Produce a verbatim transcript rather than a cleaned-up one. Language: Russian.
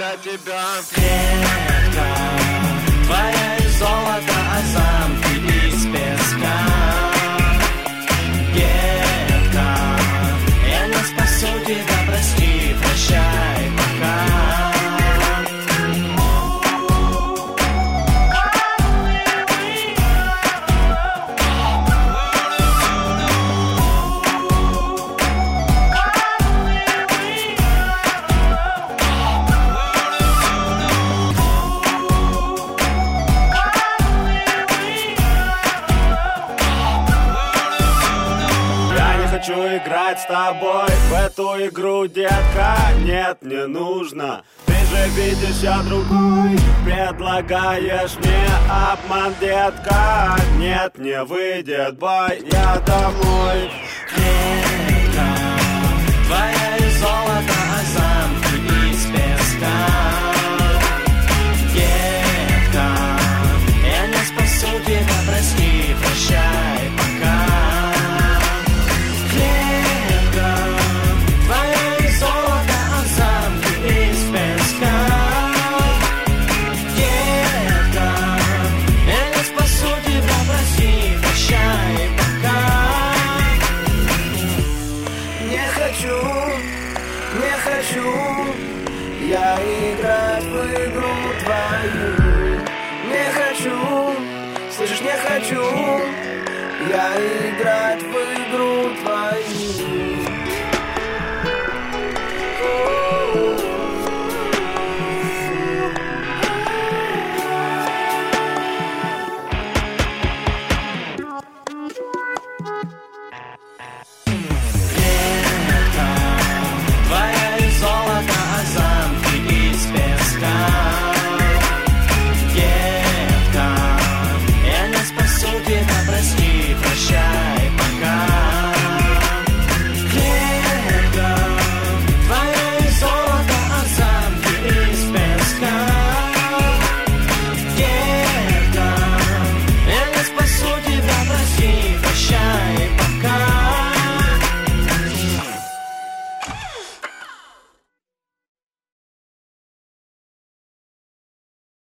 за тебя. Детка, твоя из золота, а замки из песка. Детка, я не спасу тебя, прости, прощай, пока. Хочу играть с тобой в эту игру, детка. Нет, не нужно. Ты же видишь, я другой. Предлагаешь мне обман, детка. Нет, не выйдет бой, я домой. Детка, твоя из золота, а замки из песка. Детка, я не спасу тебя, прости, прощай, пока. Я играть в игру твою не хочу, слышишь, не хочу. Я играть в игру твою.